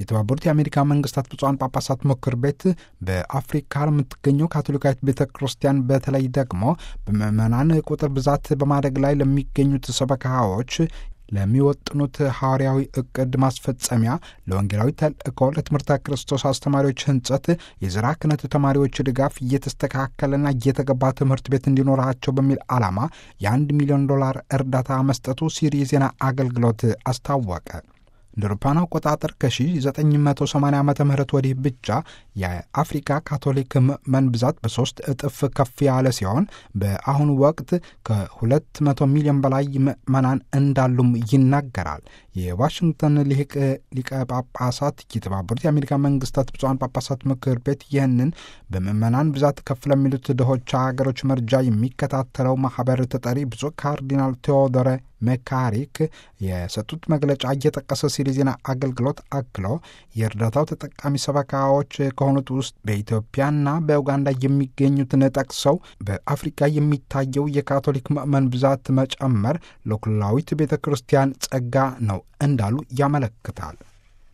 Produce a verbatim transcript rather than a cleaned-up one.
የተባበሩት የአሜሪካ መንግስታት ብፁዓን ጳጳሳት ምክር ቤት በአፍሪካ ለምትገኘው ካቶሊካዊት ቤተ ክርስቲያን በተለይ ደግሞ በምዕመናን ቁጥር ብዛት በማደግ ላይ ለሚገኙት ሰበካዎች ለሚወጥኑት ሐዋርያዊ ዕቅድ ማስፈጸሚያ ለወንጌላዊ ተልእኮ ለትምህርተ ክርስቶስ አስተማሪዎች ህንጸት የዝራ ክህነት ተማሪዎች ድጋፍ እየተስተካከለና እየተገባ ትምህርት ቤት እንዲኖራቸው በሚል ዓላማ የአንድ ሚሊዮን ዶላር እርዳታ መስጠቱ ሲሪ ዜና አገልግሎት አስታወቀ። እንደ አውሮፓውያን አቆጣጠር ከ1980 ዓመተ ምህረት ወዲህ ብቻ የአፍሪካ ካቶሊክ ምዕመን ብዛት በሶስት እጥፍ ከፍ ያለ ሲሆን በአሁኑ ወቅት ከሁለት መቶ ሚሊዮን በላይ ምዕመናን እንዳሉም ይናገራል። የዋሽንግተን ሊቅ ሊቀ ጳጳሳት የተባበሩት የአሜሪካ መንግስታት ብፁዓን ጳጳሳት ምክር ቤት ይህንን በምዕመናን ብዛት ከፍ ለሚሉት ድሆች ሀገሮች መርጃ የሚከታተለው ማህበር ተጠሪ ብፁዕ ካርዲናል ቴዎዶረ መካሪክ የሰጡት መግለጫ እየጠቀሰ ሲሪ ዜና አገልግሎት አክሎ የእርዳታው ተጠቃሚ ሰበካዎች ከሆኑት ውስጥ በኢትዮጵያና በኡጋንዳ የሚገኙትን ጠቅሰው በአፍሪካ የሚታየው የካቶሊክ ምዕመን ብዛት መጨመር ለኩላዊት ቤተ ክርስቲያን ጸጋ ነው እንዳሉ ያመለክታል።